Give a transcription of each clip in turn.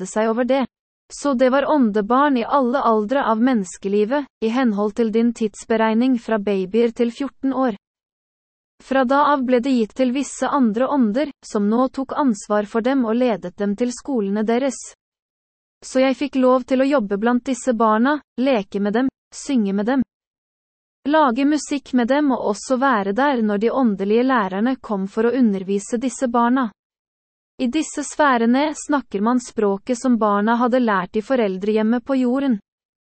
glede seg over det. Så det var åndebarn i alle aldre av menneskelivet, i henhold til din tidsberegning fra babyer til 14 år. Fra da av ble det gitt til visse andre ånder, som nå tok ansvar for dem og ledet dem til skolene deres. Så jeg fikk lov til å jobbe blant disse barna, leke med dem, synge med dem, lage musikk med dem og også være der når de åndelige lærerne kom for å undervise disse barna. I disse sfærene snakker man språket som barna hadde lært i foreldrehjemmet på jorden.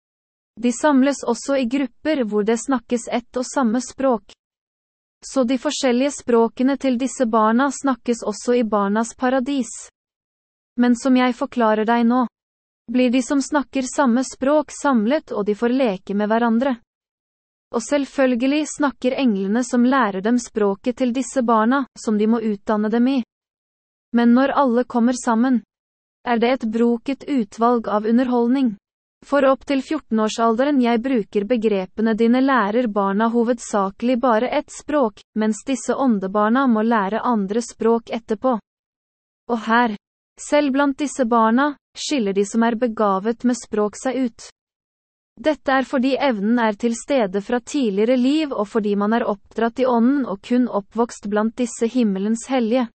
De samles også i grupper hvor det snakkes ett og samme språk. Så de forskjellige språkene til disse barna snakkes også i barnas paradis. Men som jeg forklarer deg nå, blir de som snakker samme språk samlet og de får leke med hverandre. Og selvfølgelig snakker englene som lærer dem språket til disse barna, som de må utdanne dem i. Men når alle kommer sammen, er det et broket utvalg av underholdning. For opp til 14-årsalderen jeg bruker begrepene dine lærer barna hovedsakelig bare ett språk, mens disse åndebarna må lære andre språk etterpå. Og her, selv blant disse barna, skiller de som er begavet med språk seg ut. Dette er fordi evnen er til stede fra tidligere liv og fordi man er oppdratt i ånden og kun oppvokst blant disse himmelens hellige.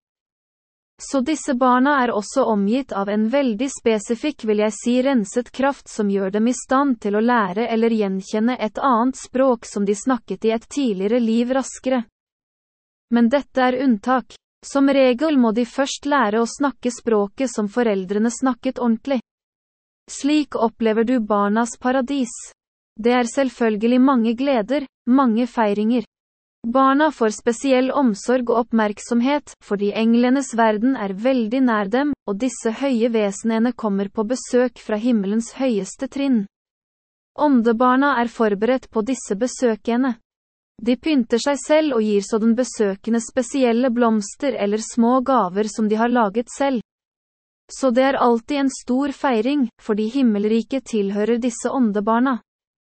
Så disse barna er også omgitt av en veldig spesifikk, vil jeg si, renset kraft som gjør dem i stand til å lære eller gjenkjenne et annet språk som de snakket i et tidligere liv raskere. Men dette er unntak. Som regel må de først lære å snakke språket som foreldrene snakket ordentlig. Slik opplever du barnas paradis. Det er selvfølgelig mange gleder, mange feiringer. Barna får spesiell omsorg og oppmerksomhet, fordi englenes verden er veldig nær dem, og disse høye vesenene kommer på besøk fra himmelens høyeste trinn. Åndebarna er forberedt på disse besøkene. De pynter seg selv og gir så den besøkende spesielle blomster eller små gaver som de har laget selv. Så det er alltid en stor feiring, fordi himmelriket tilhører disse åndebarna.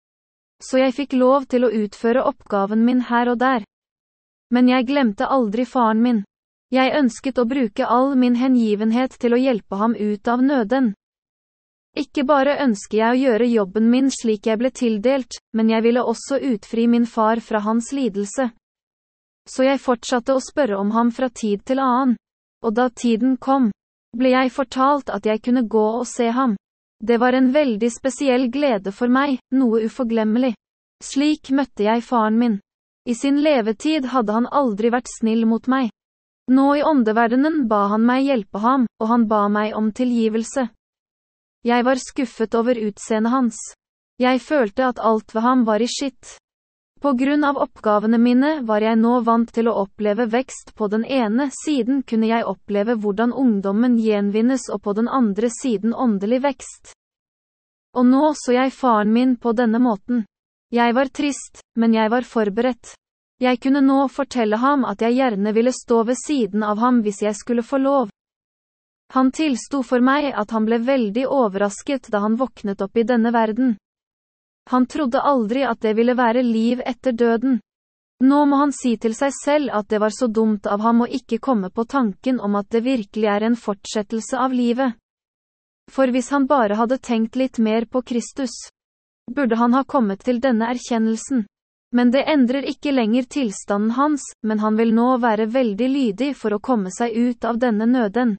Så jeg fikk lov til å utføre oppgaven min her og der. Men jeg glemte aldri faren min. Jeg ønsket å bruke all min hengivenhet til å hjelpe ham ut av nøden. Ikke bare ønsker jeg å gjøre jobben min slik jeg ble tildelt, men jeg ville også utfri min far fra hans lidelse. Så jeg fortsatte å spørre om ham fra tid til annen. Og da tiden kom, ble jeg fortalt at jeg kunne gå og se ham. Det var en veldig spesiell glede for meg, noe uforglemmelig. Slik møtte jeg faren min. I sin levetid hadde han aldri vært snill mot meg. Nå i åndeverdenen ba han meg hjelpe ham, og han ba meg om tilgivelse. Jeg var skuffet over utseendet hans. Jeg følte at alt ved ham var i skitt. På grunn av oppgavene mine var jeg nå vant til å oppleve vekst. På den ene siden kunne jeg oppleve hvordan ungdommen gjenvinnes og på den andre siden åndelig vekst. Og nå så jeg faren min på denne måten. Jeg var trist, men jeg var forberedt. Jeg kunne nå fortelle ham at jeg gjerne ville stå ved siden av ham hvis jeg skulle få lov. Han tilsto for meg at han ble veldig overrasket da han våknet opp i denne verden. Han trodde aldri at det ville være liv etter døden. Nå må han si til seg selv at det var så dumt av ham å ikke komme på tanken om at det virkelig er en fortsettelse av livet. For hvis han bare hadde tenkt litt mer på Kristus, burde han ha kommet til denne erkjennelsen. Men det endrer ikke lenger tilstanden hans, men han vil nå være veldig lydig for å komme seg ut av denne nøden.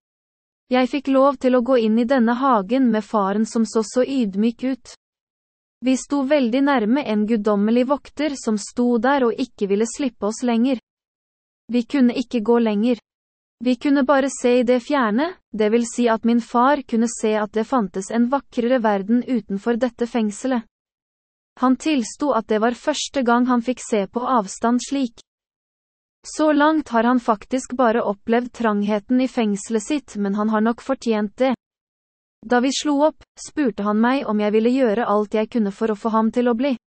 Jeg fikk lov til å gå inn i denne hagen med faren som så ydmyk ut. Vi sto veldig nærme en guddommelig vokter som sto der og ikke ville slippe oss lenger. Vi kunne ikke gå lenger. Vi kunne bare se i det fjerne, det vil si at min far kunne se at det fantes en vakrere verden utenfor dette fengselet. Han tilsto at det var første gang han fikk se på avstand slik. Så langt har han faktisk bare opplevd trangheten i fengselet sitt, men han har nok fortjent det. Da vi slo opp, spurte han meg om jeg ville gjøre alt jeg kunne for å få ham til å bli.